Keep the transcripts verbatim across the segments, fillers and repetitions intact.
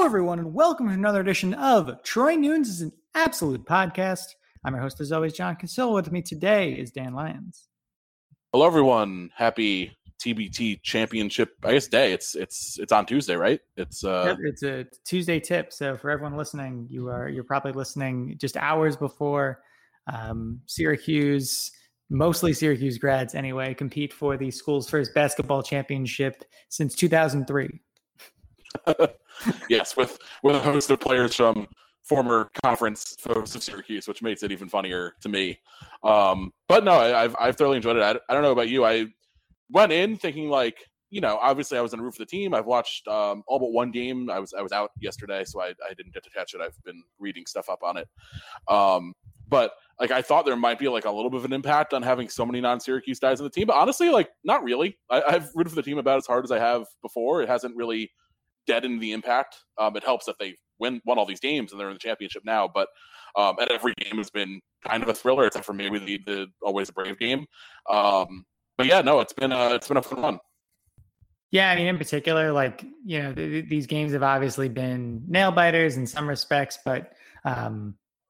everyone, and welcome to another edition of Troy Nunes is an Absolute Podcast. I'm your host, as always, John Casillo. With me today is Dan Lyons. Hello, everyone. Happy T B T Championship, I guess, day. It's it's it's on Tuesday, right? It's uh, yep, it's a Tuesday tip. So for everyone listening, you are you're probably listening just hours before um, Syracuse, mostly Syracuse grads anyway, compete for the school's first basketball championship since two thousand three. Yes, with with a host of players from former conference foes of Syracuse, which makes it even funnier to me. Um, but no, I, I've I've thoroughly enjoyed it. I, I don't know about you. I went in thinking like, you know, obviously I was on the roof of the team. I've watched um, all but one game. I was I was out yesterday, so I, I didn't get to catch it. I've been reading stuff up on it. Um, but like I thought there might be like a little bit of an impact on having so many non-Syracuse guys on the team, but honestly, like not really. I, I've rooted for the team about as hard as I have before. It hasn't really deadened the impact. Um, it helps that they win won all these games and they're in the championship now. But um, and every game has been kind of a thriller, except for maybe the, the always a Brave game. Um, but yeah, no, it's been a, it's been a fun one. Yeah, I mean, in particular, like, you know, th- th- these games have obviously been nail biters in some respects, but um,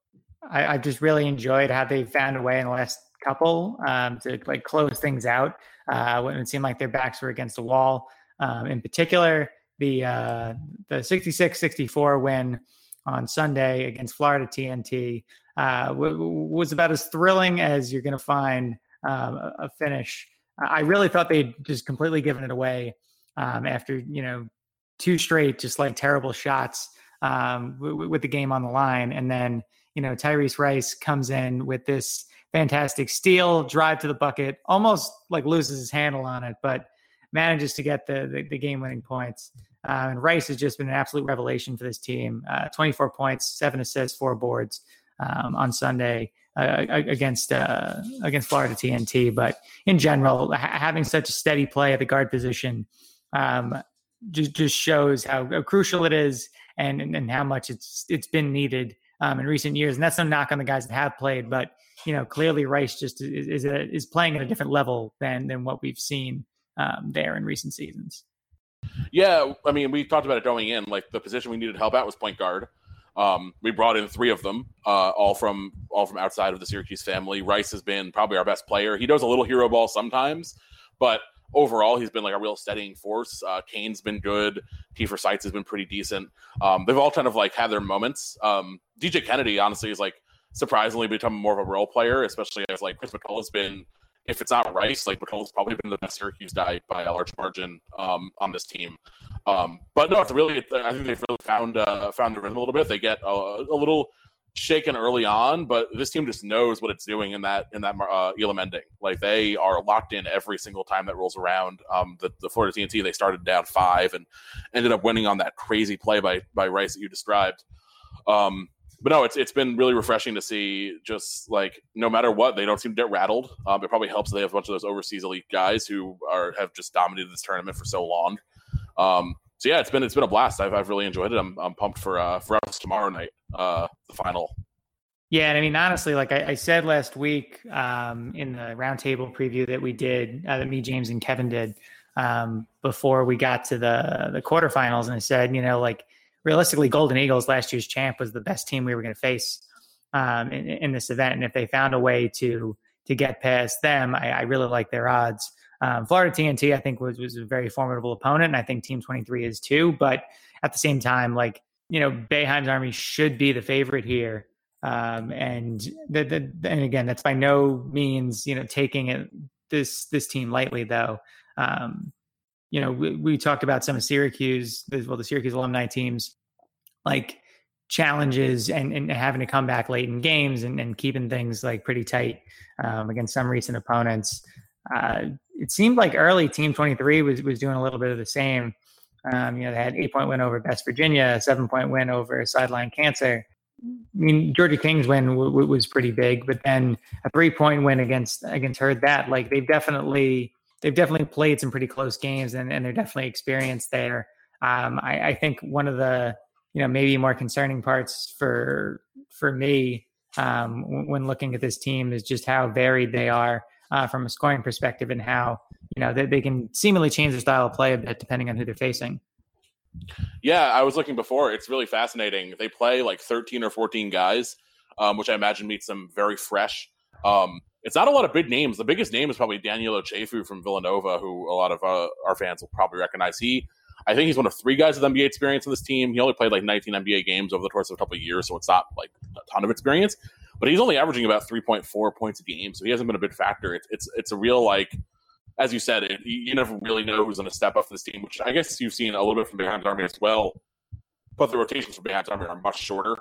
I, I've just really enjoyed how they found a way in the last couple um, to like close things out uh, when it seemed like their backs were against the wall. Um, in particular, the uh, the sixty-six sixty-four win on Sunday against Florida T N T uh, w- was about as thrilling as you're going to find um, a, a finish. I really thought they'd just completely given it away um, after, you know, two straight, just like terrible shots um, w- with the game on the line. And then, you know, Tyrese Rice comes in with this fantastic steal, drive to the bucket, almost like loses his handle on it, but manages to get the, the, the game-winning points. Uh, and Rice has just been an absolute revelation for this team. Uh, twenty-four points, seven assists, four boards um, on Sunday uh, against uh, against Florida T N T. But in general, ha- having such a steady play at the guard position um, just just shows how, how crucial it is and, and and how much it's it's been needed um, in recent years. And that's no knock on the guys that have played, but you know, clearly Rice just is is, a, is playing at a different level than than what we've seen um, there in recent seasons. Yeah, I mean, we talked about it going in. Like the position we needed help at was point guard. Um, we brought in three of them, uh, all from all from outside of the Syracuse family. Rice has been probably our best player. He does a little hero ball sometimes, but overall he's been like a real steadying force. Uh, Kane's been good. Kiefer Sykes has been pretty decent. Um, they've all kind of like had their moments. Um, D J Kennedy honestly is like surprisingly become more of a role player, especially as like Chris McCullough's been. If it's not Rice, like McCullough's probably been the best Syracuse guy by a large margin um, on this team. Um, but no, it's really, I think they've really found uh, found the rhythm a little bit. They get a, a little shaken early on, but this team just knows what it's doing in that in that uh, Elam ending. Like they are locked in every single time that rolls around. Um, the, the Florida T N T, they started down five and ended up winning on that crazy play by by Rice that you described. Um, But no, it's it's been really refreshing to see just like no matter what, they don't seem to get rattled. Um, it probably helps that they have a bunch of those overseas elite guys who are have just dominated this tournament for so long. Um, so yeah, it's been it's been a blast. I've I've really enjoyed it. I'm I'm pumped for uh, for us tomorrow night, uh, the final. Yeah, and I mean honestly, like I, I said last week um, in the roundtable preview that we did, uh, that me, James, and Kevin did um, before we got to the the quarterfinals, and I said, you know, like. Realistically, Golden Eagles, last year's champ, was the best team we were going to face um, in, in this event. And if they found a way to to get past them, I, I really like their odds. Um, Florida T N T, I think, was was a very formidable opponent, and I think Team twenty-three is too. But at the same time, like, you know, Boeheim's Army should be the favorite here. Um, and the, the, and again, that's by no means, you know, taking it, this this team lightly, though. Um, You know, we, we talked about some of Syracuse, well, the Syracuse alumni teams, like challenges and, and having to come back late in games and, and keeping things like pretty tight um, against some recent opponents. Uh, it seemed like early Team twenty-three was was doing a little bit of the same. Um, you know, they had an eight-point win over West Virginia, a seven-point win over Sideline Cancer. I mean, Georgia King's win w- w- was pretty big, but then a three-point win against against Herd that, like they've definitely – They've definitely played some pretty close games, and, and they're definitely experienced there. Um, I, I think one of the, you know, maybe more concerning parts for for me um, w- when looking at this team is just how varied they are uh, from a scoring perspective, and how, you know, they, they can seemingly change their style of play a bit depending on who they're facing. Yeah, I was looking before. It's really fascinating. They play like thirteen or fourteen guys, um, which I imagine meets them very fresh. Um, it's not a lot of big names. The biggest name is probably Daniel Ochefu from Villanova, who a lot of uh, our fans will probably recognize. He, I think he's one of three guys with N B A experience on this team. He only played like nineteen N B A games over the course of a couple of years, so it's not like a ton of experience. But he's only averaging about three point four points a game, so he hasn't been a big factor. It's it's it's a real, like, as you said, it, you never really know who's going to step up for this team, which I guess you've seen a little bit from Boeheim's Army as well. But the rotations for Boeheim's Army are much shorter.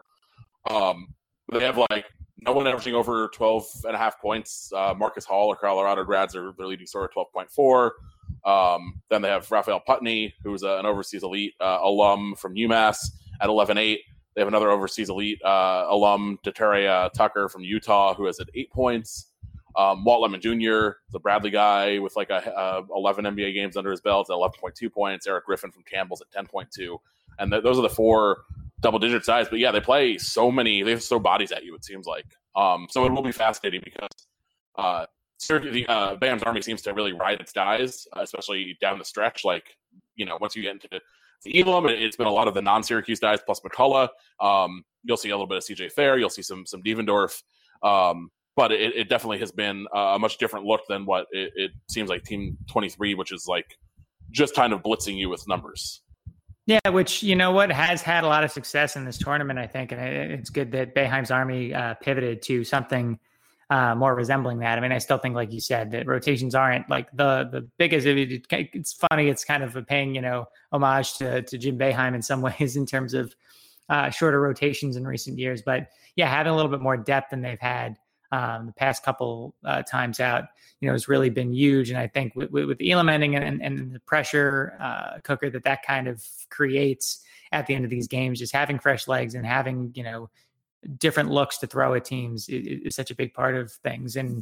Um, they have like no one averaging over twelve and a half points. Uh, Marcus Hall, or Colorado grads, are their leading scorer, twelve point four. Um, then they have Raphael Putney, who's a, an overseas elite uh, alum from UMass at eleven eight. They have another overseas elite uh, alum, Deteria Tucker from Utah, who has at eight points. Um, Walt Lemon Junior, the Bradley guy with like a, uh, eleven N B A games under his belt at eleven point two points. Eric Griffin from Campbell's at ten point two. And th- those are the four double-digit size. But, yeah, they play so many – they throw bodies at you, it seems like. Um, so it will be fascinating because uh, the uh, Boeheim's Army seems to really ride its guys, uh, especially down the stretch. Like, you know, once you get into the, the Elam, it's been a lot of the non-Syracuse guys plus McCullough. Um, you'll see a little bit of C J Fair. You'll see some some Devendorf. Um But it, it definitely has been a much different look than what it, it seems like Team twenty-three, which is like just kind of blitzing you with numbers. Yeah, which, you know what, has had a lot of success in this tournament, I think. And it's good that Boeheim's Army uh, pivoted to something uh, more resembling that. I mean, I still think, like you said, that rotations aren't like the the biggest. It, it's funny. It's kind of a paying, you know, homage to, to Jim Boeheim in some ways in terms of uh, shorter rotations in recent years. But, yeah, having a little bit more depth than they've had Um, the past couple uh, times out, you know, has really been huge. And I think with, with, with Elam ending and, and the pressure uh, cooker that that kind of creates at the end of these games, just having fresh legs and having, you know, different looks to throw at teams is, is such a big part of things. And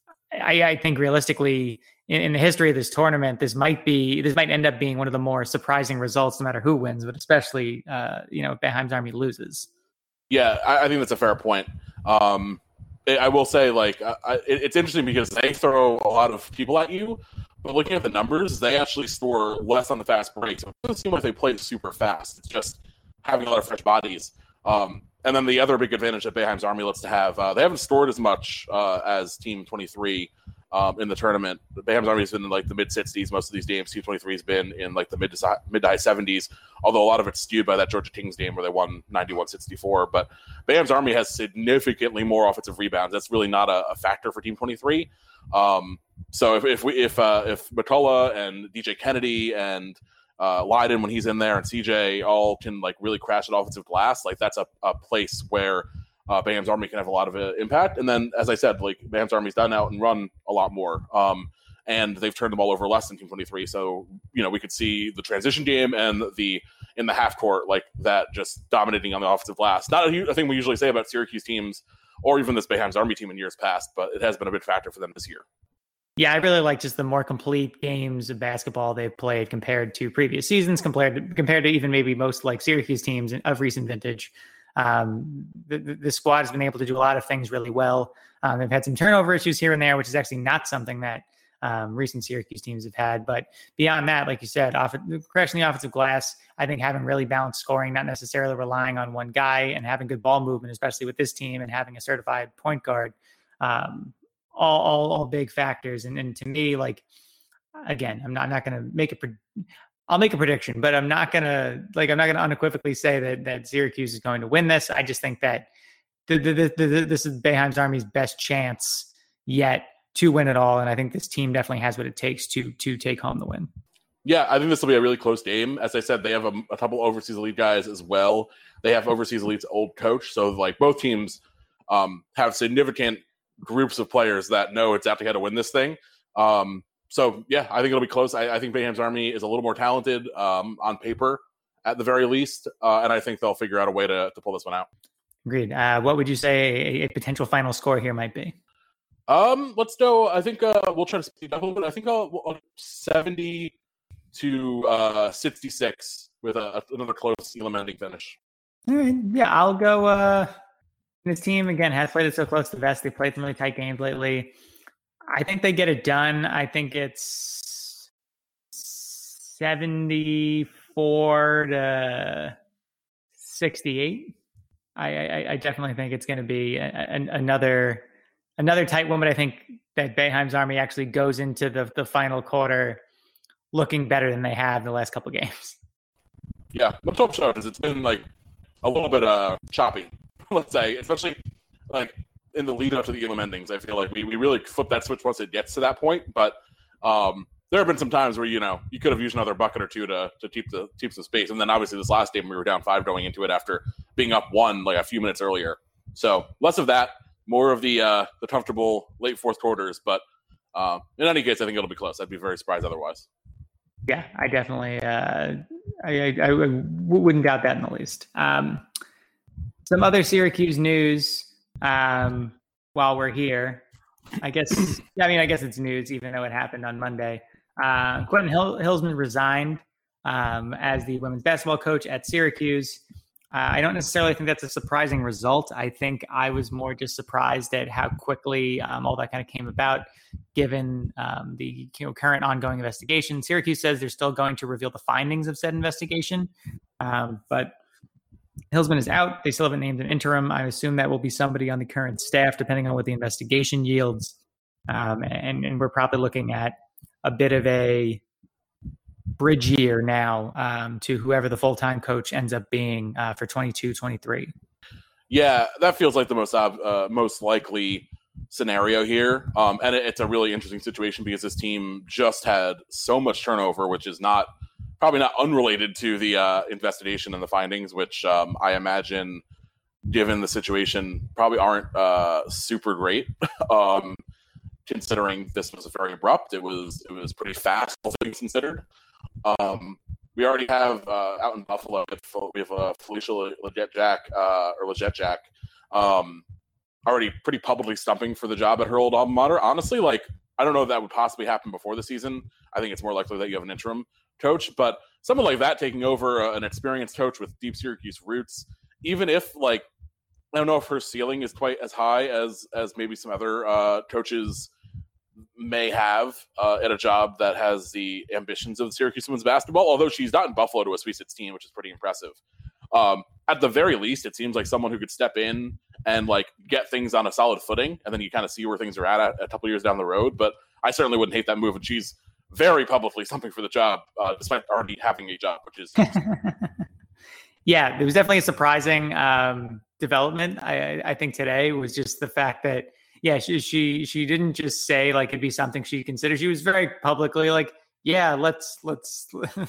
I, I think realistically, in, in the history of this tournament, this might be, this might end up being one of the more surprising results, no matter who wins, but especially, uh, you know, if Boeheim's Army loses. Yeah, I, I think that's a fair point. Um, I will say, like, I, it's interesting because they throw a lot of people at you, but looking at the numbers, they actually score less on the fast breaks. It doesn't seem like they play super fast. It's just having a lot of fresh bodies. Um, and then the other big advantage that Boeheim's Army lets to have, uh, they haven't scored as much uh, as Team twenty-three um, in the tournament. Boeheim's Army has been in like the mid sixties most of these games. Team twenty-three has been in like the mid to mid to high seventies, although a lot of it's skewed by that Georgia Kings game where they won ninety-one sixty-four. But Boeheim's Army has significantly more offensive rebounds. That's really not a, a factor for Team twenty-three. Um, so if if we if uh, if McCullough and D J Kennedy and uh, Leiden, when he's in there, and C J all can like really crash at offensive glass, like that's a, a place where uh, Boeheim's Army can have a lot of uh, impact. And then, as I said, like Boeheim's Army's done out and run a lot more. Um, and they've turned the ball over less than Team twenty-three. So, you know, we could see the transition game and the in the half court like that just dominating on the offensive glass. Not a, a thing we usually say about Syracuse teams or even this Boeheim's Army team in years past, but it has been a big factor for them this year. Yeah, I really like just the more complete games of basketball they've played compared to previous seasons, compared to, compared to even maybe most like Syracuse teams of recent vintage. Um, the, the squad has been able to do a lot of things really well. Um, they've had some turnover issues here and there, which is actually not something that um, recent Syracuse teams have had. But beyond that, like you said, off, crashing the offensive glass, I think having really balanced scoring, not necessarily relying on one guy, and having good ball movement, especially with this team, and having a certified point guard, um, all, all, all big factors. And, and to me, like, again, I'm not, I'm not going to make it. Pre- I'll make a prediction, but I'm not going to like, I'm not going to unequivocally say that, that Syracuse is going to win this. I just think that the, the, the, the, this is Boeheim's Army's best chance yet to win it all. And I think this team definitely has what it takes to, to take home the win. Yeah, I think this will be a really close game. As I said, they have a, a couple overseas elite guys as well. They have overseas elite's old coach. So like both teams um, have significant groups of players that know exactly how to win this thing. Um, so yeah, I think it'll be close. I, I think Boeheim's Army is a little more talented um, on paper at the very least. Uh, and I think they'll figure out a way to, to pull this one out. Agreed. Uh, what would you say a, a potential final score here might be? Um, let's go. I think uh, we'll try to speed up a little bit. I think I'll, I'll seventy to uh, sixty-six with a, another close Elam ending finish. All right. Yeah, I'll go. Uh, this team, again, has played it so close to the vest. They played some really tight games lately. I think they get it done. I think it's seventy-four sixty-four to sixty-eight. I, I, I definitely think it's going to be a, a, another another tight one, but I think that Boeheim's Army actually goes into the, the final quarter looking better than they have the last couple of games. Yeah, let's hope so, because it's been like a little bit uh, choppy, let's say, especially like in the lead up to the Elam endings. I feel like we, we really flip that switch once it gets to that point, but um, there have been some times where, you know, you could have used another bucket or two to to keep the keep some space. And then obviously this last game we were down five going into it after being up one like a few minutes earlier. So less of that, more of the uh, the comfortable late fourth quarters. But uh, in any case, I think it'll be close. I'd be very surprised otherwise. Yeah, I definitely uh, I, I, I wouldn't doubt that in the least. Um, some other Syracuse news um, while we're here. I guess, I mean, I guess it's news, even though it happened on Monday. Uh, Quentin Hill, Hillsman resigned um, as the women's basketball coach at Syracuse. Uh, I don't necessarily think that's a surprising result. I think I was more just surprised at how quickly um, all that kind of came about, given um, the you know, current ongoing investigation. Syracuse says they're still going to reveal the findings of said investigation, um, but Hillsman is out. They still haven't named an interim. I assume that will be somebody on the current staff, depending on what the investigation yields. Um, and, and we're probably looking at a bit of a bridge year now um, to whoever the full-time coach ends up being uh, for twenty-two twenty-three. Yeah, that feels like the most uh, most likely scenario here. Um, and it, it's a really interesting situation because this team just had so much turnover, which is not probably not unrelated to the uh, investigation and the findings, which um, I imagine, given the situation, probably aren't uh, super great. um, considering this was very abrupt, it was it was pretty fast, all things considered. Um, we already have uh, out in Buffalo, we have uh, Felicia Legette Jack uh, or Legette Jack um, already pretty publicly stumping for the job at her old alma mater. Honestly, like I don't know if that would possibly happen before the season. I think it's more likely that you have an interim coach, but someone like that taking over uh, an experienced coach with deep Syracuse roots, even if like I don't know if her ceiling is quite as high as as maybe some other uh, coaches may have uh, at a job that has the ambitions of Syracuse women's basketball, although she's gotten Buffalo to a Sweet sixteen, which is pretty impressive. Um, at the very least, it seems like someone who could step in and like get things on a solid footing, and then you kind of see where things are at a, a couple years down the road. But I certainly wouldn't hate that move, and she's very publicly something for the job, uh, despite already having a job, which is yeah, it was definitely a surprising um, development. I, I think today was just the fact that yeah, she she she didn't just say like it'd be something she considered. She was very publicly like, yeah, let's let's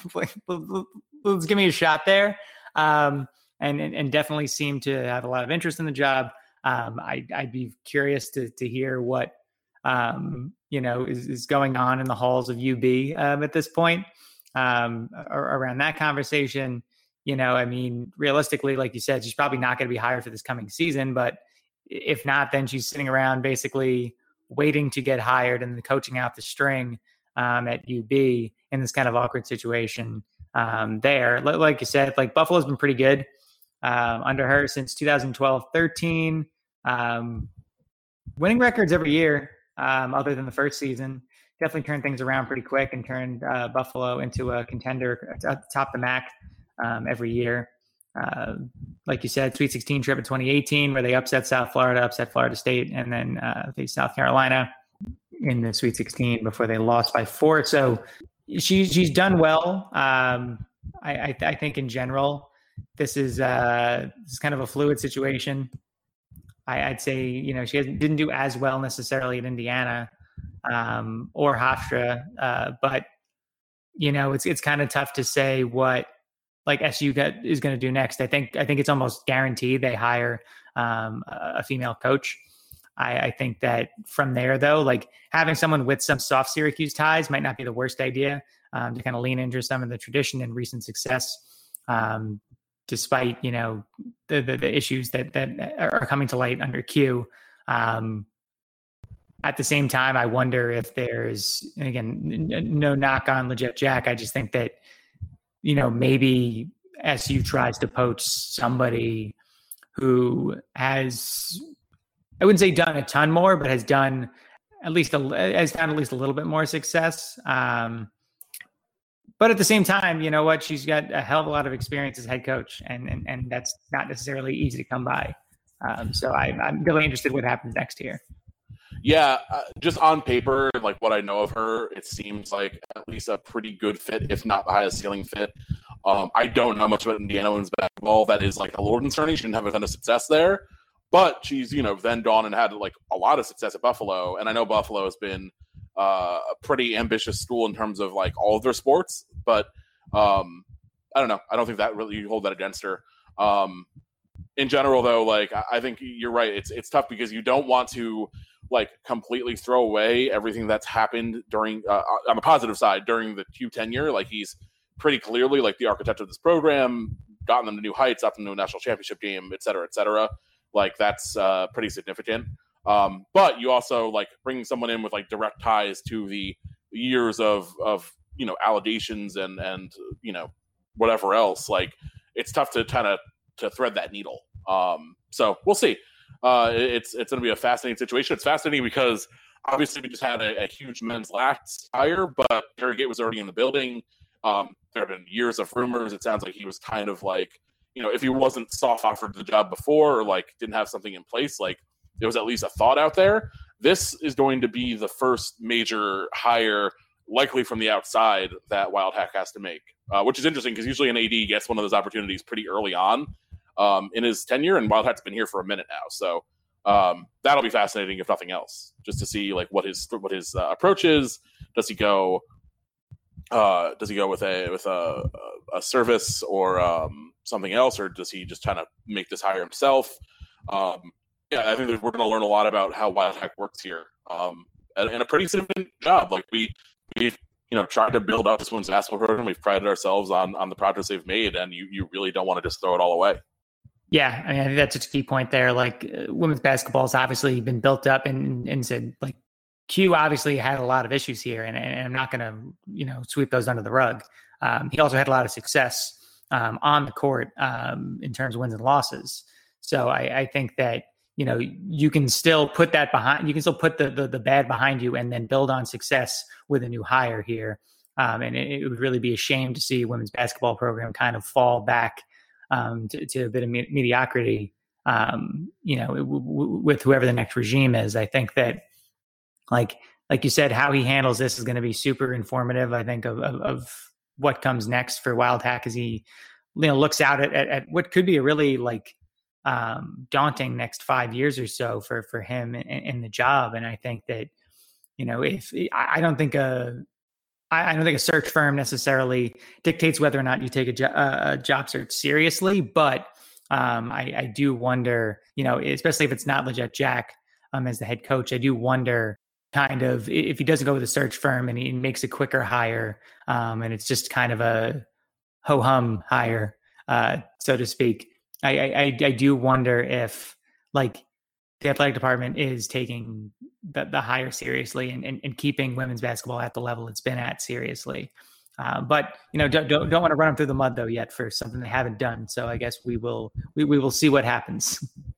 let's give me a shot there, um, and, and and definitely seemed to have a lot of interest in the job. Um, I I'd be curious to to hear what um, you know is, is going on in the halls of U B um, at this point um, around that conversation. You know, I mean, realistically, like you said, she's probably not going to be hired for this coming season, but if not, then she's sitting around basically waiting to get hired and coaching out the string um, at U B in this kind of awkward situation um, there. Like you said, like Buffalo's been pretty good um, under her since two thousand twelve thirteen, um, winning records every year um, other than the first season. Definitely turned things around pretty quick and turned uh, Buffalo into a contender atop the M A C um, every year. Uh, like you said, Sweet sixteen trip in twenty eighteen, where they upset South Florida, upset Florida State, and then uh, faced South Carolina in the Sweet sixteen before they lost by four. So she's she's done well. Um, I, I, I think in general, this is uh, this is kind of a fluid situation. I, I'd say you know she hasn't, didn't do as well necessarily at Indiana um, or Hofstra, uh, but you know it's it's kind of tough to say what. Like S U got, is going to do next. I think I think it's almost guaranteed they hire um, a female coach. I, I think that from there, though, like having someone with some soft Syracuse ties might not be the worst idea um, to kind of lean into some of the tradition and recent success, um, despite you know the, the the issues that that are coming to light under Q. Um, at the same time, I wonder if there's and again n- no knock on Legette Jack. I just think that. You know, maybe S U tries to poach somebody who has, I wouldn't say done a ton more, but has done at least a, has done at least a little bit more success. Um, But at the same time, you know what? She's got a hell of a lot of experience as head coach, and and, and that's not necessarily easy to come by. Um, so I, I'm really interested in what happens next year. Yeah, uh, just on paper, like what I know of her, it seems like at least a pretty good fit, if not the highest ceiling fit. Um, I don't know much about Indiana women's basketball. That is like a little concerning. She didn't have a ton of success there, but she's, you know, then gone and had like a lot of success at Buffalo. And I know Buffalo has been uh, a pretty ambitious school in terms of like all of their sports, but um, I don't know. I don't think that really you hold that against her. Um, in general, though, like I, I think you're right. It's it's tough because you don't want to like completely throw away everything that's happened during uh, on the positive side during the Q tenure. Like he's pretty clearly like the architect of this program, gotten them to new heights, up into a national championship game, et cetera, et cetera. Like that's uh, pretty significant. Um, but you also like bringing someone in with like direct ties to the years of of you know allegations and and you know whatever else. Like it's tough to kind of to thread that needle. Um, so we'll see. Uh, it's it's going to be a fascinating situation. It's fascinating because obviously we just had a, a huge men's lacrosse hire, but Gary Gait was already in the building. Um, there have been years of rumors. It sounds like he was kind of like, you know, if he wasn't soft offered the job before or like didn't have something in place, like there was at least a thought out there. This is going to be the first major hire, likely from the outside, that Wild Hack has to make, uh, which is interesting because usually an A D gets one of those opportunities pretty early on um, in his tenure, and Wild Hack's been here for a minute now. So um, that'll be fascinating, if nothing else, just to see like what his what his uh, approach is. Does he go? Uh, does he go with a with a a service or um, something else, or does he just kind of make this hire himself? Um, yeah, I think that we're going to learn a lot about how Wild Hack works here, um, and, and a pretty significant job. Like we we've you know tried to build up this women's basketball program. We've prided ourselves on on the progress they've made, and you you really don't want to just throw it all away. Yeah, I mean, I think that's such a key point there. Like uh, women's basketball has obviously been built up, and and said like Q obviously had a lot of issues here, and, and I'm not going to you know sweep those under the rug. Um, he also had a lot of success um, on the court um, in terms of wins and losses. So I, I think that you know you can still put that behind. You can still put the the, the bad behind you, and then build on success with a new hire here. Um, and it, it would really be a shame to see women's basketball program kind of fall back um, to, to a bit of me- mediocrity. Um, you know, w- w- with whoever the next regime is. I think that. Like, like you said, how he handles this is going to be super informative, I think, of, of, of what comes next for Wild Hack as he, you know, looks out at, at, at what could be a really like um, daunting next five years or so for, for him in, in the job. And I think that, you know, if I, I don't think a, I don't think a search firm necessarily dictates whether or not you take a, jo- a job search seriously, but um, I, I do wonder, you know, especially if it's not Lizette Jack um, as the head coach, I do wonder kind of if he doesn't go with a search firm and he makes a quicker hire um, and it's just kind of a ho-hum hire, uh, so to speak. I, I, I do wonder if like the athletic department is taking the, the hire seriously and, and, and keeping women's basketball at the level it's been at seriously. Uh, but, you know, don't, don't, don't want to run them through the mud though yet for something they haven't done. So I guess we will, we, we will see what happens.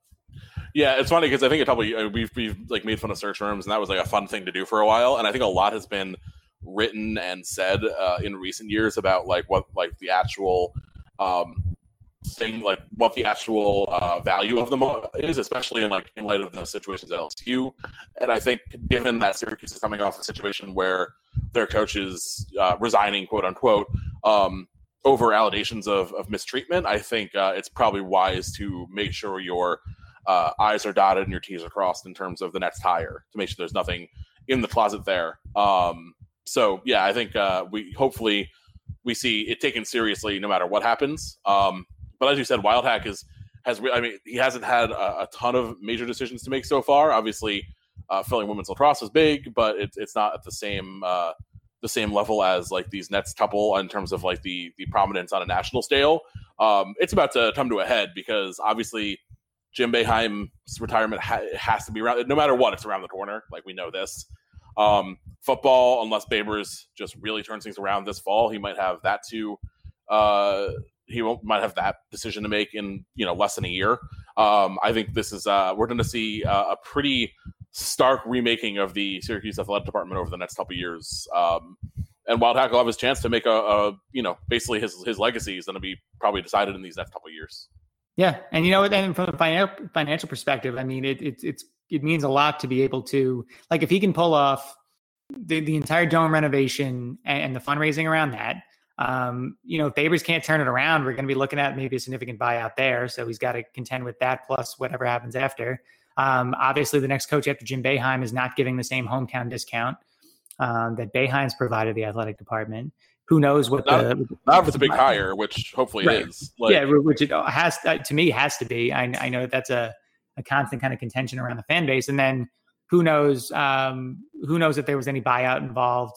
Yeah, it's funny because I think a couple of, we've we've like made fun of search firms, and that was like a fun thing to do for a while. And I think a lot has been written and said uh, in recent years about like what like the actual um, thing, like what the actual uh, value of them is, especially in like in light of the situations at L S U. And I think given that Syracuse is coming off a situation where their coach is uh, resigning, quote unquote, um, over allegations of, of mistreatment, I think uh, it's probably wise to make sure you're Uh, I's are dotted and your T's are crossed in terms of the next hire to make sure there's nothing in the closet there. Um, so yeah, I think uh, we hopefully we see it taken seriously no matter what happens. Um, but as you said, Wild Hack is has I mean he hasn't had a, a ton of major decisions to make so far. Obviously, uh, filling women's lacrosse is big, but it's it's not at the same uh, the same level as like these Nets couple in terms of like the the prominence on a national scale. Um, it's about to come to a head because obviously Jim Boeheim's retirement ha- has to be around. No matter what, it's around the corner. Like we know this. Um, football, unless Babers just really turns things around this fall, he might have that too. Uh, he won't, might have that decision to make in you know less than a year. Um, I think this is uh, we're going to see uh, a pretty stark remaking of the Syracuse athletic department over the next couple of years. Um, and Wild Hack will have his chance to make a, a you know, basically his his legacy is going to be probably decided in these next couple of years. Yeah, and you know, and from a financial financial perspective, I mean, it it it's it means a lot to be able to, like, if he can pull off the the entire dome renovation and, and the fundraising around that. Um, you know, if Babers can't turn it around, we're going to be looking at maybe a significant buyout there. So he's got to contend with that plus whatever happens after. Um, obviously, the next coach after Jim Boeheim is not giving the same hometown discount um, that Boeheim's provided the athletic department. Who knows what not, the not if it's a big hire, which hopefully right. it is. Like, yeah, which it has uh, to me has to be. I, I know that that's a, a constant kind of contention around the fan base. And then who knows? Um, who knows if there was any buyout involved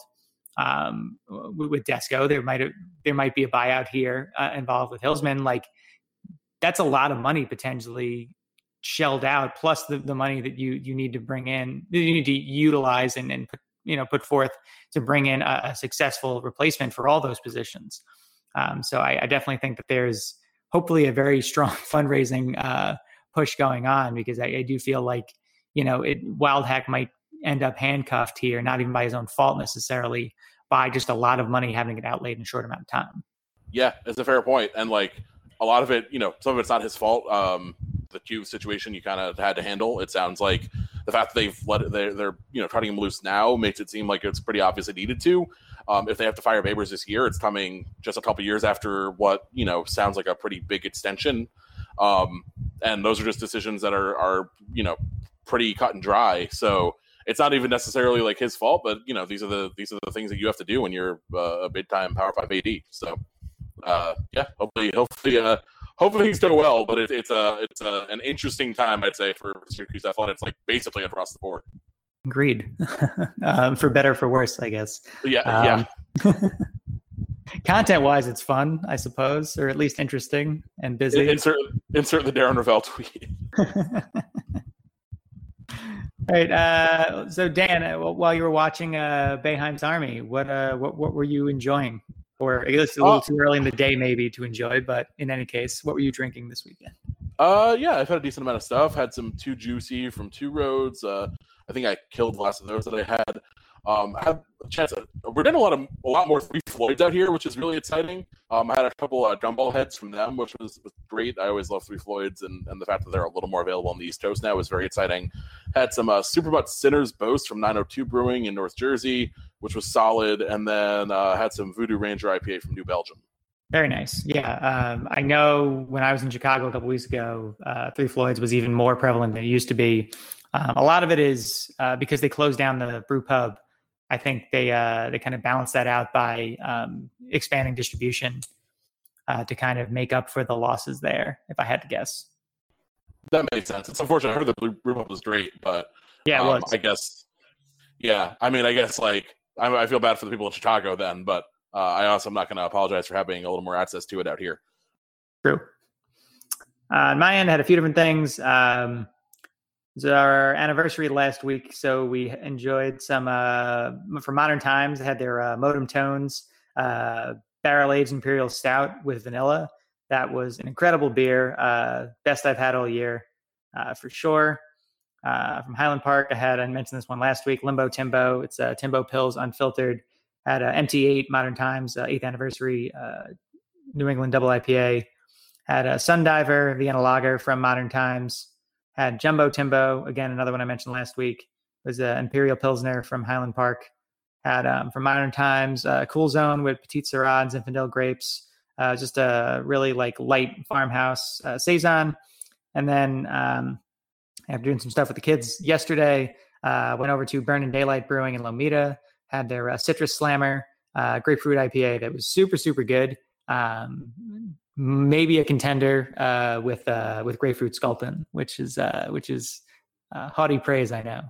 um, with, with Desko? There might have, there might be a buyout here uh, involved with Hillsman. Like, that's a lot of money potentially shelled out, plus the, the money that you you need to bring in, you need to utilize and, and put, you know, put forth to bring in a, a successful replacement for all those positions. Um, so I, I definitely think that there's hopefully a very strong fundraising uh, push going on, because I, I do feel like, you know, it, Wild Hack might end up handcuffed here, not even by his own fault necessarily, by just a lot of money having it outlaid in a short amount of time. Yeah, it's a fair point. And like a lot of it, you know, some of it's not his fault. Um, the Q situation you kind of had to handle. It sounds like the fact that they've let it, they're, they're, you know, cutting him loose now makes it seem like it's pretty obviously needed to. Um, if they have to fire Babers this year, it's coming just a couple years after what, you know, sounds like a pretty big extension. Um, and those are just decisions that are, are, you know, pretty cut and dry. So it's not even necessarily like his fault, but you know, these are the, these are the things that you have to do when you're uh, a big time Power Five A D. So uh, yeah, hopefully, hopefully, uh, hopefully things go well, but it, it's a, it's a, an interesting time, I'd say, for Syracuse athletics, like basically across the board. Agreed. um, for better, for worse, I guess. Yeah. Um, yeah. Content wise, it's fun, I suppose, or at least interesting and busy. Insert, insert the Darren Ravel tweet. All right. Uh, so Dan, uh, while you were watching uh, Boeheim's Army, what, uh, what, what were you enjoying? Or I guess it's a little oh. too early in the day maybe to enjoy, but in any case, what were you drinking this weekend? Uh, yeah, I've had a decent amount of stuff. Had some Too Juicy from Two Roads. Uh, I think I killed the last of those that I had. Um, I had a chance. Of, we're doing a lot of a lot more Three Floyds out here, which is really exciting. Um, I had a couple uh, gumball heads from them, which was, was great. I always love Three Floyds, and, and the fact that they're a little more available on the East Coast now is very exciting. Had some uh, Superbutt Sinner's Boast from nine oh two Brewing in North Jersey, which was solid, and then uh, had some Voodoo Ranger I P A from New Belgium. Very nice. Yeah. Um, I know when I was in Chicago a couple weeks ago, uh, Three Floyds was even more prevalent than it used to be. Um, a lot of it is uh, because they closed down the brew pub. I think they uh, they kind of balanced that out by um, expanding distribution uh, to kind of make up for the losses there, if I had to guess. That makes sense. It's unfortunate. I heard the brew pub was great, but yeah, it um, was. I guess, yeah. I mean, I guess like I, I feel bad for the people in Chicago then, but uh, I also am not going to apologize for having a little more access to it out here. True. Uh, on my end, I had a few different things. Um, It was our anniversary last week, so we enjoyed some, uh, for Modern Times, they had their uh, Modem Tones uh, Barrel-Aged Imperial Stout with vanilla. That was an incredible beer, uh, best I've had all year, uh, for sure. Uh, from Highland Park, I had, I mentioned this one last week, Limbo Timbo. It's uh, Timbo Pills Unfiltered. Had uh, M T eight Modern Times, uh, eighth anniversary uh, New England Double I P A. Had a Sundiver Vienna Lager from Modern Times. Had Jumbo Timbo, again, another one I mentioned last week, was an Imperial Pilsner from Highland Park. Had um, from Modern Times, uh, Cool Zone with Petite Sirah and Zinfandel grapes. Uh, just a really like light farmhouse uh, Saison. And then um, after doing some stuff with the kids yesterday, uh, went over to Burn and Daylight Brewing in Lomita. Had their uh, Citrus Slammer uh, Grapefruit I P A that was super, super good. Um, maybe a contender uh, with uh, with Grapefruit Sculpin, which is uh, which is uh, haughty praise, I know.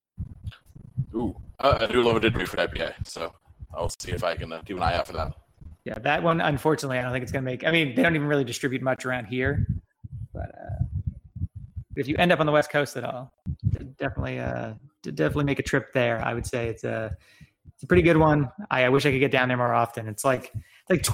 Ooh, uh, I do love a good Grapefruit I P A, so I'll see if I can uh, keep an eye out for that. Yeah, that one, unfortunately, I don't think it's going to make. I mean, they don't even really distribute much around here, but uh, if you end up on the West Coast at all, definitely, uh, definitely make a trip there. I would say it's a it's a pretty good one. I, I wish I could get down there more often. It's like it's like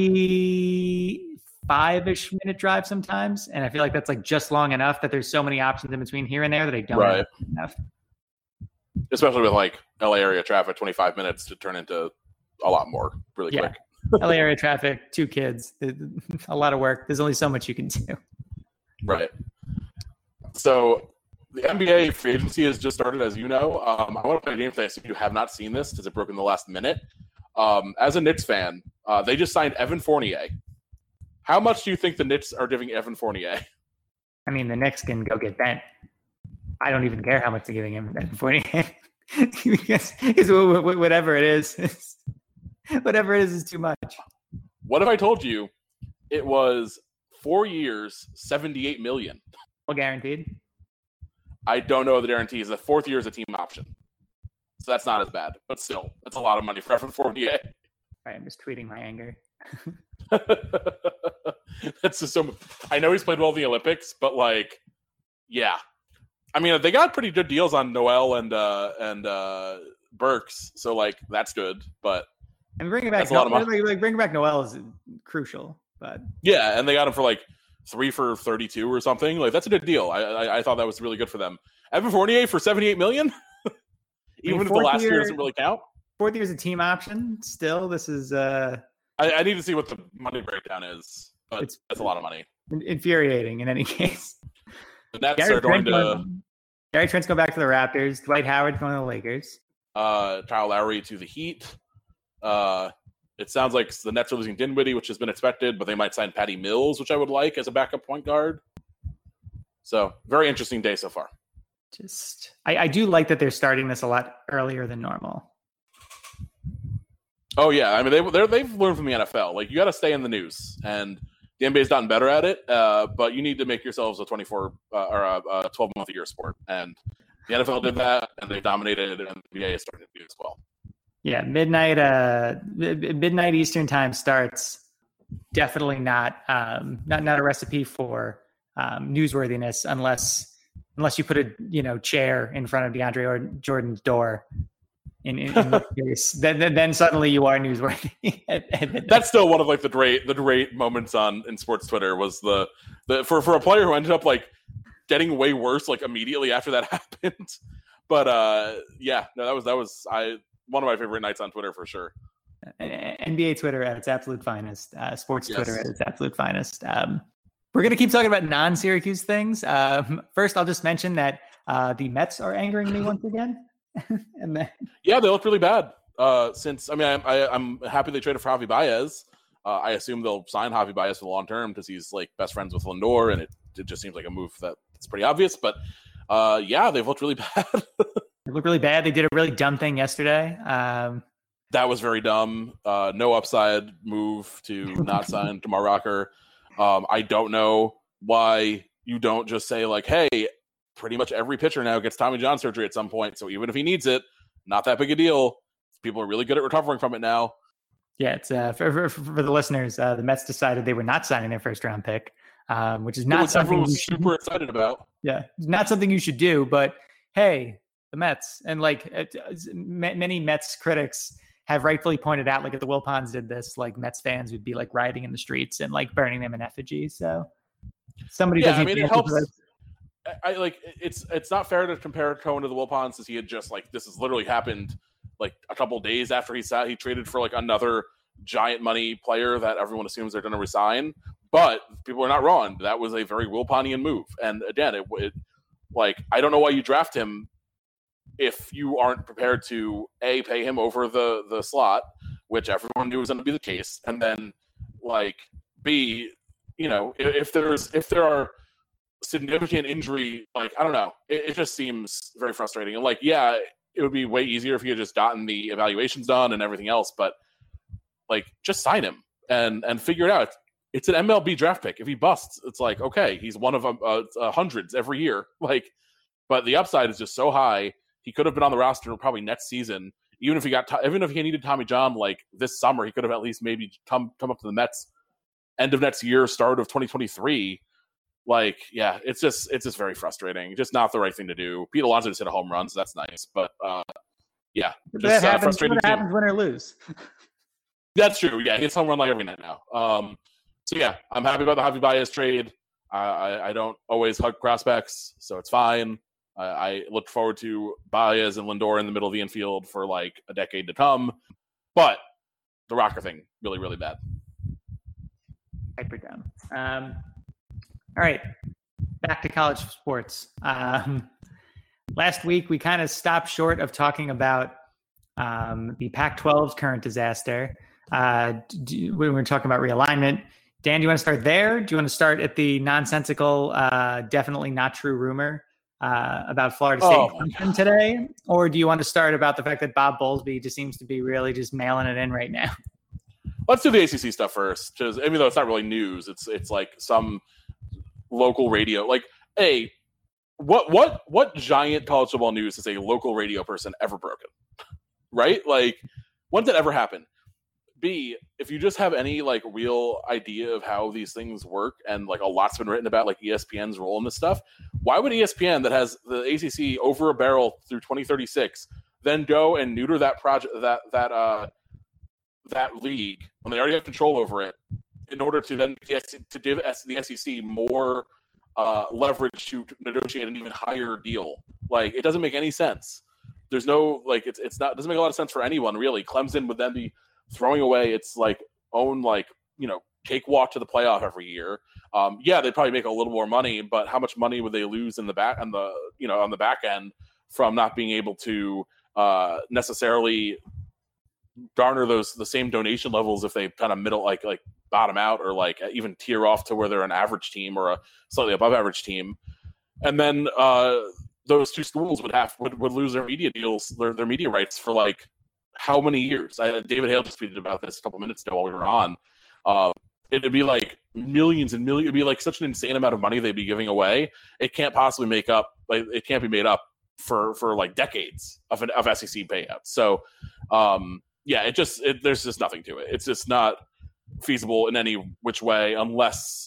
twenty-five-ish minute drive sometimes, and I feel like that's like just long enough that there's so many options in between here and there that I don't right. enough. Especially with like L A area traffic, twenty-five minutes to turn into a lot more really yeah. quick. L A area traffic, two kids, a lot of work. There's only so much you can do. Right. So the N B A free agency has just started, as you know. Um, I want to play a game today, so if you have not seen this, because it broke in the last minute. Um, as a Knicks fan, uh, they just signed Evan Fournier. How much do you think the Knicks are giving Evan Fournier? I mean, the Knicks can go get bent. I don't even care how much they're giving him Evan Fournier. because, because whatever it is, whatever it is is too much. What if I told you it was four years, seventy-eight million dollars? Well, guaranteed. I don't know the guarantees. The fourth year is a team option. So that's not as bad. But still, that's a lot of money for Evan Fournier. All right, I'm just tweeting my anger. That's just so. I know he's played well in the Olympics, but like, yeah. I mean, they got pretty good deals on Noel and uh, and uh, Burks, so like that's good. But and bringing back no- like, like bringing back Noel is crucial. But yeah, and they got him for like three for thirty-two or something. Like that's a good deal. I I, I thought that was really good for them. Evan Fournier for seventy-eight million. Even I mean, if the last year, year doesn't really count. Fourth year is a team option. Still, this is. Uh, I, I need to see what the money breakdown is, but it's that's a lot of money. Infuriating in any case. The Nets Gary are going Trent to. Gary Trent's going back to the Raptors. Dwight Howard's going to the Lakers. Uh, Kyle Lowry to the Heat. Uh, it sounds like the Nets are losing Dinwiddie, which has been expected, but they might sign Patty Mills, which I would like as a backup point guard. So, very interesting day so far. Just, I, I do like that they're starting this a lot earlier than normal. Oh yeah, I mean they they're, they've learned from the N F L. Like you got to stay in the news, and the N B A's gotten better at it. Uh, but you need to make yourselves a twenty-four uh, or a, a twelve month a year sport, and the N F L did that, and they dominated, and the N B A is starting to do as well. Yeah, midnight uh, midnight Eastern time starts. Definitely not um, not not a recipe for um, newsworthiness unless. Unless you put a you know chair in front of DeAndre or Jordan's door, in, in, in which case, then, then then suddenly you are newsworthy. That's still one of like the great the great moments on in sports Twitter was the the for, for a player who ended up like getting way worse like immediately after that happened. But uh, yeah, no, that was that was I one of my favorite nights on Twitter for sure. N B A Twitter at its absolute finest, uh, sports yes. Twitter at its absolute finest. Um, We're going to keep talking about non-Syracuse things. Um, first, I'll just mention that uh, the Mets are angering me once again. and then... Yeah, they look really bad. Uh, since I mean, I, I, I'm happy they traded for Javi Baez. Uh, I assume they'll sign Javi Baez for the long term because he's like best friends with Lindor, and it, it just seems like a move that's pretty obvious. But uh, yeah, they've looked really bad. They look really bad. They did a really dumb thing yesterday. Um, that was very dumb. Uh, no upside move to not sign DeMar Rocker. Um, I don't know why you don't just say like, hey, pretty much every pitcher now gets Tommy John surgery at some point. So even if he needs it, not that big a deal. People are really good at recovering from it now. Yeah, it's uh, for, for, for the listeners, uh, the Mets decided they were not signing their first round pick, um, which is not something everyone was super excited about. Yeah, not something you should do. But hey, the Mets and like uh, many Mets critics have rightfully pointed out, like if the Wilpons did this, like Mets fans would be like rioting in the streets and like burning them in effigy. So somebody yeah, doesn't. I mean, it helps. I, I like it's it's not fair to compare Cohen to the Wilpons as he had just like this has literally happened like a couple of days after he sat he traded for like another giant money player that everyone assumes they're going to resign. But people are not wrong. That was a very Wilponian move. And again, it, it like I don't know why you draft him if you aren't prepared to A, pay him over the, the slot, which everyone knew was going to be the case, and then like B, you know, if, if there's if there are significant injury, like I don't know, it, it just seems very frustrating. And like, yeah, it would be way easier if you had just gotten the evaluations done and everything else, but like just sign him and and figure it out. It's an M L B draft pick. If he busts, it's like okay, he's one of uh, uh, hundreds every year. Like, but the upside is just so high. He could have been on the roster probably next season. Even if he got, even if he needed Tommy John like this summer, he could have at least maybe come come up to the Mets end of next year, start of twenty twenty-three. Like, yeah, it's just it's just very frustrating. Just not the right thing to do. Pete Alonso just hit a home run, so that's nice. But uh, yeah, just that uh, happens, frustrating. What happens win or lose? That's true. Yeah, he hits home run like every night now. Um, so yeah, I'm happy about the Javi Baez trade. I, I, I don't always hug prospects, so it's fine. I, I look forward to Baez and Lindor in the middle of the infield for like a decade to come. But the rocker thing really, really bad. Hyper dumb. Um, all right, back to college sports. Um, last week, we kind of stopped short of talking about um, the Pac twelve's current disaster. Uh, do, when we were talking about realignment. Dan, do you want to start there? Do you want to start at the nonsensical, uh, definitely not true rumor uh, about Florida State oh today? Or do you want to start about the fact that Bob Bowlesby just seems to be really just mailing it in right now? Let's do the A C C stuff first, because even though it's not really news, it's it's like some local radio. Like, hey, what what what giant college football news has a local radio person ever broken? Right? Like, when did that ever happen? B, if you just have any like real idea of how these things work, and like a lot's been written about like E S P N's role in this stuff, why would E S P N, that has the A C C over a barrel through twenty thirty-six, then go and neuter that project, that that uh that league, when they already have control over it, in order to then to give the S E C more uh, leverage to negotiate an even higher deal? Like, it doesn't make any sense. There's no like it's it's not it doesn't make a lot of sense for anyone really. Clemson would then be throwing away its like own like you know cakewalk to the playoff every year. Um, yeah, they'd probably make a little more money, but how much money would they lose in the back on the you know on the back end from not being able to uh, necessarily garner those the same donation levels if they kind of middle like like bottom out, or like even tier off to where they're an average team or a slightly above average team, and then uh, those two schools would have would, would lose their media deals, their, their media rights for like how many years? I, David Hale just tweeted about this a couple minutes ago while we were on. Uh, it'd be like millions and millions. It'd be like such an insane amount of money they'd be giving away. It can't possibly make up. Like, it can't be made up for for like decades of an of S E C payouts. So, um, yeah, it just it, there's just nothing to it. It's just not feasible in any which way unless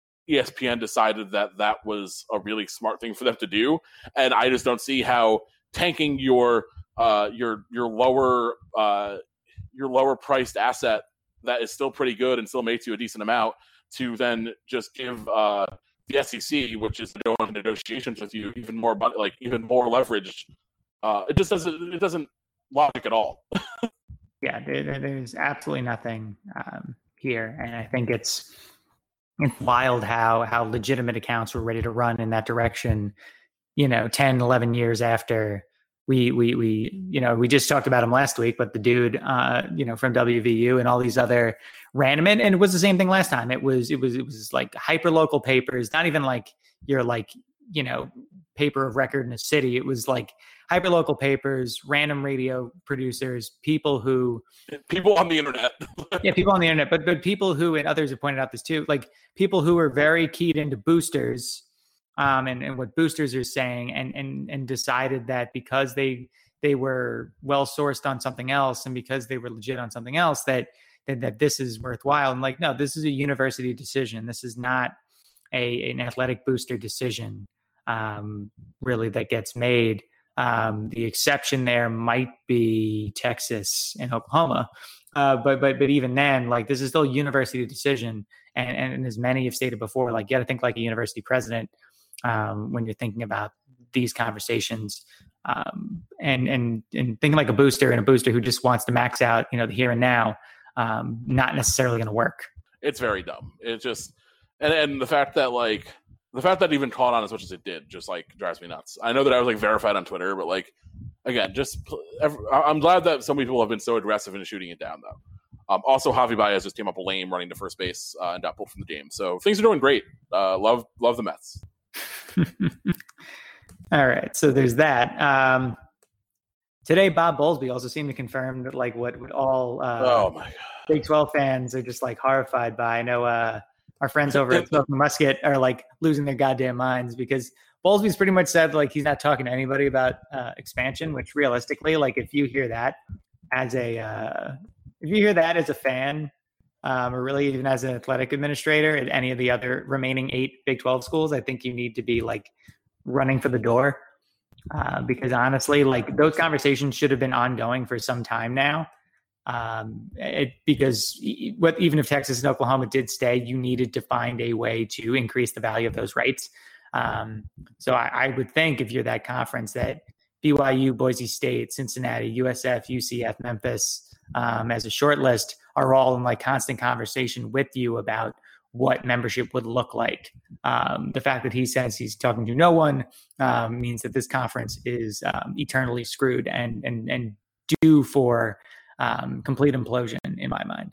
E S P N decided that that was a really smart thing for them to do. And I just don't see how tanking your Uh, your your lower uh, your lower priced asset that is still pretty good and still makes you a decent amount to then just give uh, the S E C, which is going into negotiations with you, even more like even more leverage. Uh, it just doesn't it doesn't logic at all. Yeah, there, there's absolutely nothing um, here, and I think it's it's wild how how legitimate accounts were ready to run in that direction. You know, ten, eleven years after. We, we, we, you know, we just talked about him last week, but the dude, uh, you know, from W V U and all these other random, and, and it was the same thing last time. It was, it was, it was like hyper local papers, not even like your like, you know, paper of record in a city. It was like hyper local papers, random radio producers, people who, people on the internet, yeah, people on the internet, but but people who, and others have pointed out this too, like people who are very keyed into boosters. Um, and, and what boosters are saying, and and and decided that because they they were well sourced on something else, and because they were legit on something else, that that, that this is worthwhile. And like, no, this is a university decision. This is not a an athletic booster decision, um, really, that gets made. Um, the exception there might be Texas and Oklahoma, uh, but but but even then, like, this is still a university decision. And and, and as many have stated before, like, you got to think like a university president. Um, when you're thinking about these conversations, um, and and and thinking like a booster and a booster who just wants to max out, you know, the here and now, um, not necessarily going to work. It's very dumb. It just and and the fact that like the fact that it even caught on as much as it did just like drives me nuts. I know that I was like verified on Twitter, but like again, just I'm glad that so many people have been so aggressive in shooting it down though. Um, also, Javi Baez just came up lame running to first base uh, and got pulled from the game. So things are doing great. Uh, love love the Mets. All right, so there's that. Um, today, Bob Bowlesby also seemed to confirm that, like, what, what all uh, oh my God. Big twelve fans are just like horrified by. I know uh, our friends over at Smoking Musket are like losing their goddamn minds because Bowlesby's pretty much said like he's not talking to anybody about uh, expansion. Which realistically, like, if you hear that as a uh, if you hear that as a fan. Um, or really even as an athletic administrator at any of the other remaining eight Big twelve schools, I think you need to be like running for the door uh, because honestly, like those conversations should have been ongoing for some time now. Um, it, because what, even if Texas and Oklahoma did stay, you needed to find a way to increase the value of those rights. Um, so I, I would think if you're that conference that B Y U, Boise State, Cincinnati, U S F, U C F, Memphis, um, as a short list are all in like constant conversation with you about what membership would look like. Um, the fact that he says he's talking to no one um, means that this conference is um, eternally screwed and and and due for um, complete implosion in my mind.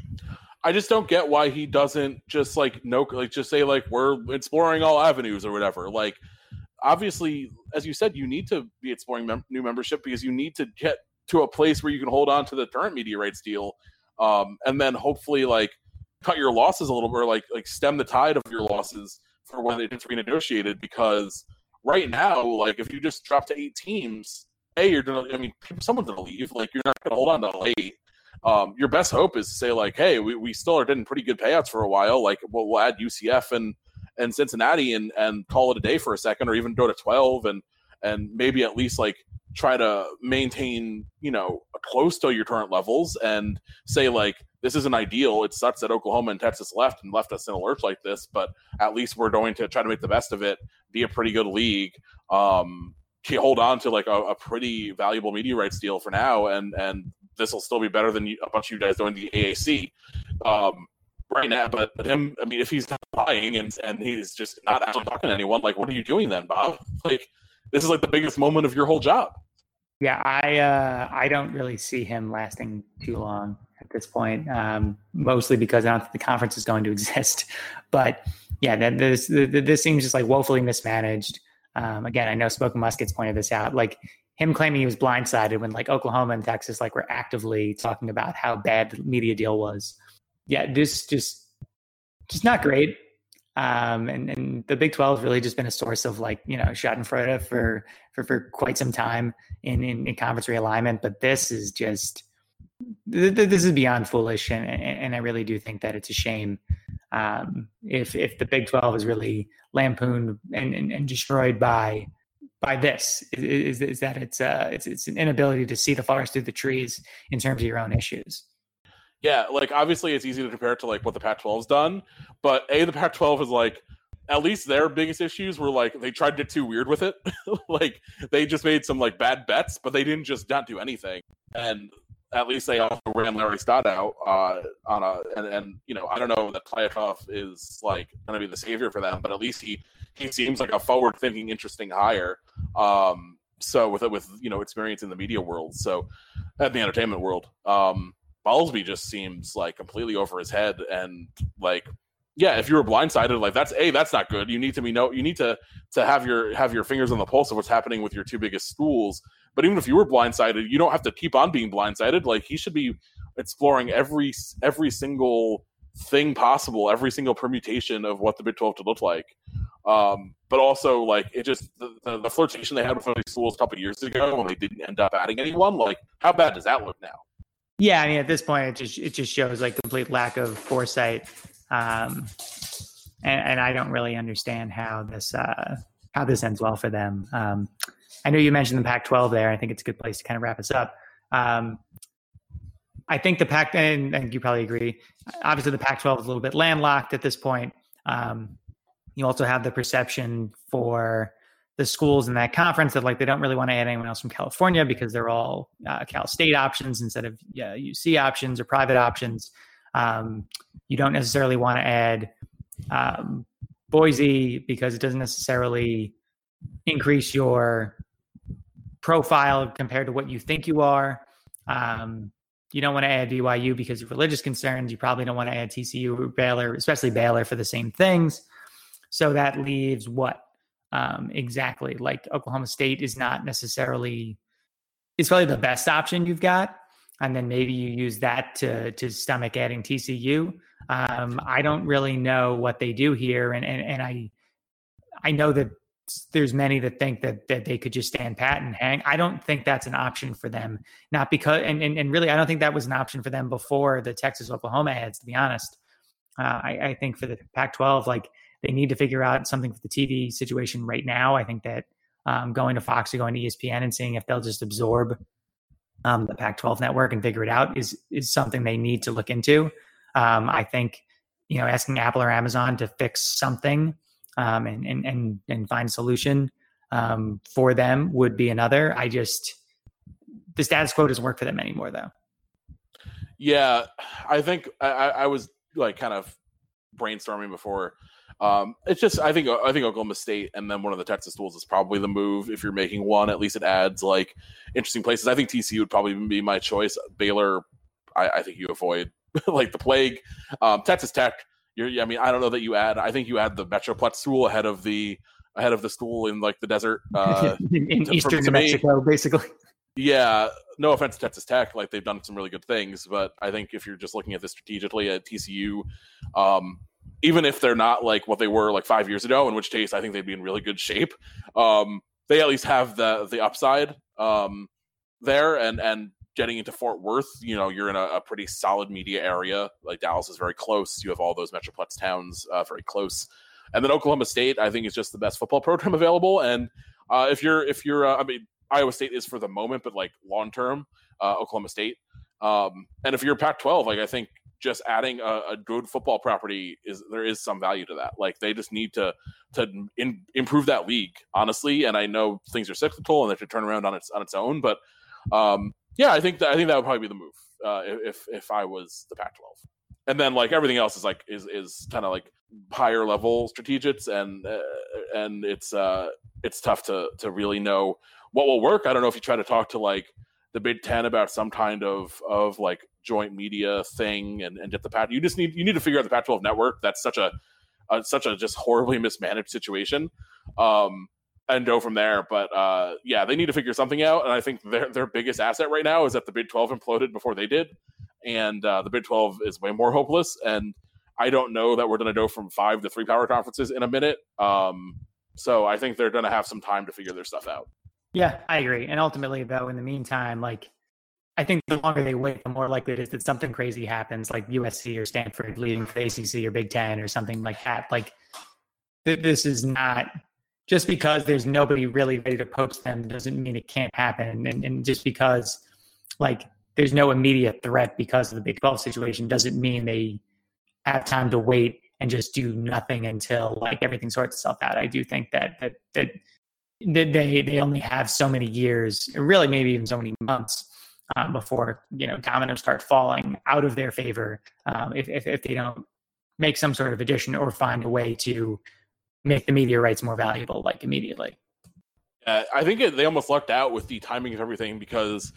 I just don't get why he doesn't just like no like just say like we're exploring all avenues or whatever. Like obviously, as you said, you need to be exploring mem- new membership because you need to get to a place where you can hold on to the current media rights deal, um, and then hopefully like cut your losses a little bit, or like like stem the tide of your losses for when it gets renegotiated. Because right now, like if you just drop to eight teams, hey, you're gonna. I mean, someone's gonna leave. Like you're not gonna hold on to eight. Um, your best hope is to say like, hey, we, we still are getting pretty good payouts for a while. Like we'll, we'll add U C F and and Cincinnati and and call it a day for a second, or even go to twelve and and maybe at least like try to maintain, you know, close to your current levels and say like, this isn't ideal. It sucks that Oklahoma and Texas left and left us in a lurch like this, but at least we're going to try to make the best of it, be a pretty good league, um, hold on to like a, a pretty valuable media rights deal for now. And, and this will still be better than you, a bunch of you guys doing the A A C um, right now. But, but him, I mean, if he's not lying and, and he's just not actually talking to anyone, like, what are you doing then, Bob? Like, this is like the biggest moment of your whole job. Yeah, I uh, I don't really see him lasting too long at this point, um, mostly because I don't think the conference is going to exist. But yeah, that, this this seems just like woefully mismanaged. Um, again, I know Smoking Muskets pointed this out, like him claiming he was blindsided when like Oklahoma and Texas like were actively talking about how bad the media deal was. Yeah, this just just not great. Um, and, and the Big twelve has really just been a source of like, you know, schadenfreude for, for, for quite some time in, in, in conference realignment. But this is just, th- th- this is beyond foolish. And, and, and I really do think that it's a shame um, if, if the Big twelve is really lampooned and, and, and destroyed by, by this, is, is that it's, uh, it's, it's an inability to see the forest through the trees in terms of your own issues. Yeah, like obviously it's easy to compare it to like what the Pac twelve's done, but A, the Pac twelve is like, at least their biggest issues were like they tried to get too weird with it. Like they just made some like bad bets, but they didn't just not do anything. And at least they also ran Larry Stott out uh, on a and, and you know, I don't know that Playakov is like gonna be the savior for them, but at least he he seems like a forward thinking, interesting hire. Um so with it with you know experience in the media world, so at the entertainment world. Um Bowlesby just seems like completely over his head, and like, yeah, if you were blindsided, like that's a that's not good. You need to be no, you need to to have your have your fingers on the pulse of what's happening with your two biggest schools. But even if you were blindsided, you don't have to keep on being blindsided. Like he should be exploring every every single thing possible, every single permutation of what the Big twelve to look like. Um, but also, like it just the, the, the flirtation they had with these schools a couple of years ago when they didn't end up adding anyone. Like, how bad does that look now? Yeah, I mean, at this point, it just it just shows like complete lack of foresight, um, and, and I don't really understand how this uh, how this ends well for them. Um, I know you mentioned the Pac twelve there. I think it's a good place to kind of wrap us up. Um, I think the Pac, and, and you probably agree. Obviously, the Pac twelve is a little bit landlocked at this point. Um, you also have the perception for the schools in that conference that like they don't really want to add anyone else from California because they're all uh, Cal State options instead of uh, U C options or private options. Um, you don't necessarily want to add um, Boise because it doesn't necessarily increase your profile compared to what you think you are. Um, you don't want to add B Y U because of religious concerns. You probably don't want to add T C U or Baylor, especially Baylor, for the same things. So that leaves what? Um, exactly. Like Oklahoma State is not necessarily, it's probably the best option you've got. And then maybe you use that to, to stomach adding T C U. Um, I don't really know what they do here. And, and, and I, I know that there's many that think that, that they could just stand pat and hang. I don't think that's an option for them. Not because, and, and, and really, I don't think that was an option for them before the Texas Oklahoma ads, to be honest. Uh, I, I think for the Pac twelve, like, they need to figure out something for the T V situation right now. I think that um, going to Fox or going to E S P N and seeing if they'll just absorb um, the Pac twelve network and figure it out is is something they need to look into. Um, I think, you know, asking Apple or Amazon to fix something um, and, and and and find a solution um, for them would be another. I just the status quo doesn't work for them anymore, though. Yeah, I think I, I was like kind of brainstorming before. Um, it's just I think I think Oklahoma State and then one of the Texas schools is probably the move. If you're making one, at least it adds like interesting places. I think T C U would probably be my choice. Baylor, I, I think you avoid like the plague. Um, Texas Tech, you're, I mean, I don't know that you add. I think you add the Metroplex school ahead of the ahead of the school in like the desert uh, in, in to, eastern to New me, Mexico, basically. Yeah, no offense to Texas Tech, like they've done some really good things, but I think if you're just looking at this strategically at T C U, um, even if they're not like what they were like five years ago, in which case I think they'd be in really good shape, um, they at least have the the upside um, there, and and getting into Fort Worth, you know, you're in a, a pretty solid media area. Like Dallas is very close. You have all those Metroplex towns uh, very close, and then Oklahoma State, I think, is just the best football program available. And uh, if you're if you're, uh, I mean. Iowa State is for the moment, but like long term, uh, Oklahoma State. Um, and if you're Pac twelve, like I think just adding a, a good football property is there is some value to that. Like they just need to to in, improve that league, honestly. And I know things are cyclical and they should turn around on its on its own, but um, yeah, I think that I think that would probably be the move uh, if if I was the Pac twelve. And then like everything else is like is is kind of like higher level strategics, and uh, and it's uh it's tough to to really know what will work. I don't know if you try to talk to like the Big Ten about some kind of of like joint media thing and, and get the Pac. You just need you need to figure out the Pac twelve network. That's such a, a such a just horribly mismanaged situation, um, and go from there. But uh, yeah, they need to figure something out. And I think their their biggest asset right now is that the Big twelve imploded before they did, and uh, the Big twelve is way more hopeless. And I don't know that we're going to go from five to three power conferences in a minute. Um, so I think they're going to have some time to figure their stuff out. Yeah, I agree. And ultimately, though, in the meantime, like, I think the longer they wait, the more likely it is that something crazy happens, like U S C or Stanford leaving for the A C C or Big Ten or something like that. Like, th- this is not just because there's nobody really ready to poach them doesn't mean it can't happen. And, and just because, like, there's no immediate threat because of the Big twelve situation doesn't mean they have time to wait and just do nothing until like everything sorts itself out. I do think that that that. They they only have so many years, really maybe even so many months um, before you know dominoes start falling out of their favor um, if, if if they don't make some sort of addition or find a way to make the media rights more valuable like immediately. Uh, I think it, they almost lucked out with the timing of everything because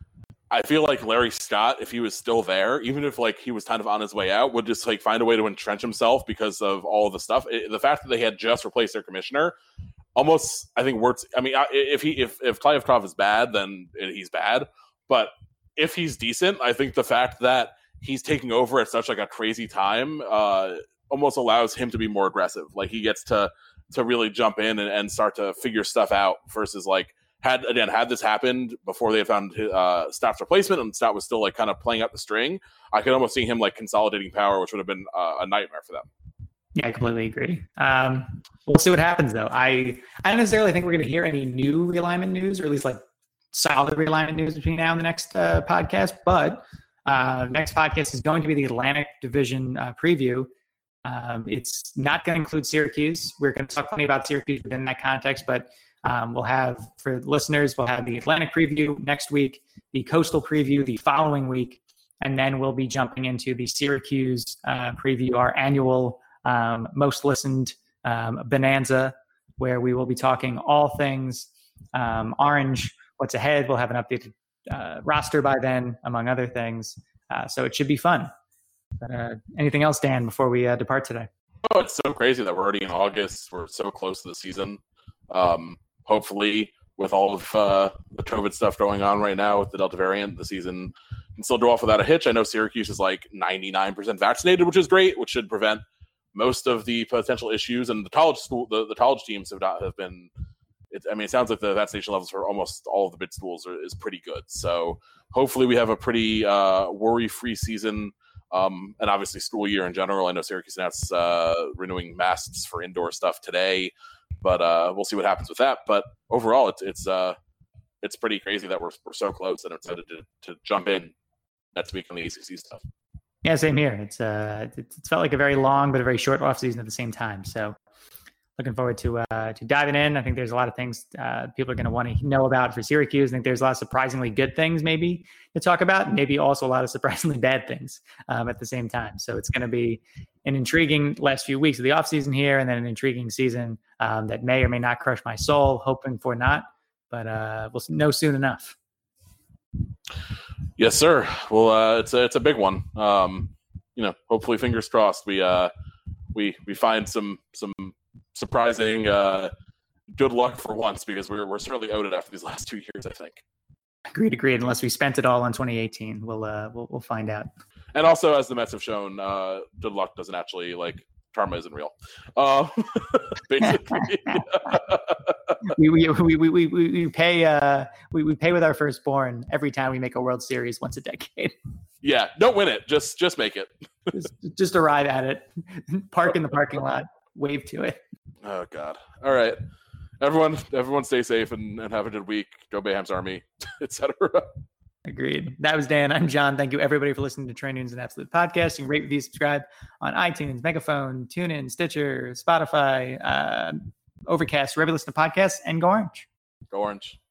I feel like Larry Scott, if he was still there, even if like he was kind of on his way out, would just like find a way to entrench himself because of all the stuff. It, the fact that they had just replaced their commissioner. Almost, I think Wirtz. I mean, if he if if Kliavkoff is bad, then he's bad. But if he's decent, I think the fact that he's taking over at such like a crazy time uh, almost allows him to be more aggressive. Like he gets to to really jump in and, and start to figure stuff out. Versus like had again had this happened before they had found uh, Stott's replacement and Stott was still like kind of playing up the string. I could almost see him like consolidating power, which would have been uh, a nightmare for them. Yeah, I completely agree. Um, we'll see what happens, though. I I don't necessarily think we're going to hear any new realignment news, or at least like solid realignment news between now and the next uh, podcast. But uh, next podcast is going to be the Atlantic Division uh, preview. Um, it's not going to include Syracuse. We're going to talk plenty about Syracuse within that context, but um, we'll have, for listeners, we'll have the Atlantic preview next week, the Coastal preview the following week, and then we'll be jumping into the Syracuse uh, preview, our annual Um, most listened um, bonanza, where we will be talking all things um, Orange, what's ahead. We'll have an updated uh, roster by then, among other things. Uh, so it should be fun. But uh, anything else, Dan, before we uh, depart today? Oh, it's so crazy that we're already in August. We're so close to the season. Um, hopefully, with all of uh, the COVID stuff going on right now with the Delta variant, the season can still go off without a hitch. I know Syracuse is like ninety-nine percent vaccinated, which is great, which should prevent most of the potential issues, and the college school, the, the college teams have not have been. It, I mean, it sounds like the vaccination levels for almost all of the big schools are, is pretty good. So hopefully, we have a pretty uh, worry-free season, um, and obviously school year in general. I know Syracuse announced uh, renewing masks for indoor stuff today, but uh, we'll see what happens with that. But overall, it's it's uh, it's pretty crazy that we're we're so close, and I'm excited to to jump in next week on the A C C stuff. Yeah, same here. It's uh, it's felt like a very long but a very short off season at the same time. So looking forward to uh, to diving in. I think there's a lot of things uh, people are going to want to know about for Syracuse. I think there's a lot of surprisingly good things maybe to talk about, maybe also a lot of surprisingly bad things um, at the same time. So it's going to be an intriguing last few weeks of the offseason here, and then an intriguing season um, that may or may not crush my soul, hoping for not, but uh, we'll know soon enough. Yes, sir. Well, uh, it's a, it's a big one. Um, you know, hopefully, fingers crossed, we uh, we we find some some surprising uh, good luck for once, because we're we're certainly out it after these last two years, I think. Agreed, agreed. Unless we spent it all on twenty eighteen, we'll uh, we'll we'll find out. And also, as the Mets have shown, uh, good luck doesn't actually like karma isn't real. Uh, basically, we, we we we we we pay uh we, we pay with our firstborn every time we make a World Series once a decade. Yeah, don't win it. Just just make it. just, just arrive at it. Park in the parking lot. Wave to it. Oh God! All right, everyone, everyone, stay safe and, and have a good week. Go Bayham's Army, et cetera. Agreed. That was Dan. I'm John. Thank you everybody for listening to Trey Nunes and Absolute Podcast. You can rate, review, subscribe on iTunes, Megaphone, TuneIn, Stitcher, Spotify, uh, Overcast, wherever you listen to podcasts, and go Orange. Go Orange.